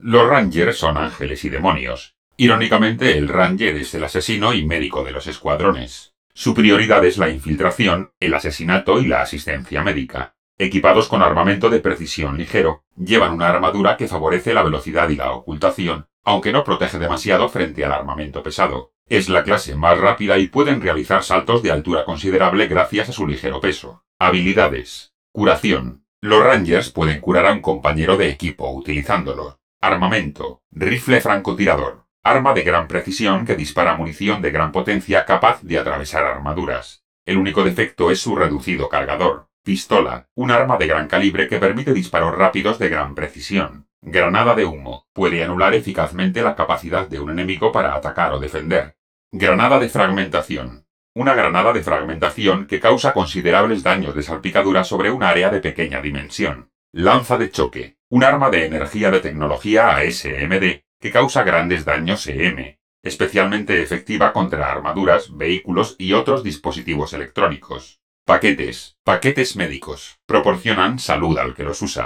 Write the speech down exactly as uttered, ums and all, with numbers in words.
Los Rangers son ángeles y demonios. Irónicamente, el Ranger es el asesino y médico de los escuadrones. Su prioridad es la infiltración, el asesinato y la asistencia médica. Equipados con armamento de precisión ligero, llevan una armadura que favorece la velocidad y la ocultación, aunque no protege demasiado frente al armamento pesado. Es la clase más rápida y pueden realizar saltos de altura considerable gracias a su ligero peso. Habilidades. Curación. Los Rangers pueden curar a un compañero de equipo utilizándolo. Armamento. Rifle francotirador. Arma de gran precisión que dispara munición de gran potencia capaz de atravesar armaduras. El único defecto es su reducido cargador. Pistola. Un arma de gran calibre que permite disparos rápidos de gran precisión. Granada de humo. Puede anular eficazmente la capacidad de un enemigo para atacar o defender. Granada de fragmentación. Una granada de fragmentación que causa considerables daños de salpicadura sobre un área de pequeña dimensión. Lanza de choque. Un arma de energía de tecnología A S M D que causa grandes daños E M, especialmente efectiva contra armaduras, vehículos y otros dispositivos electrónicos. Paquetes. Paquetes médicos. Proporcionan salud al que los usa.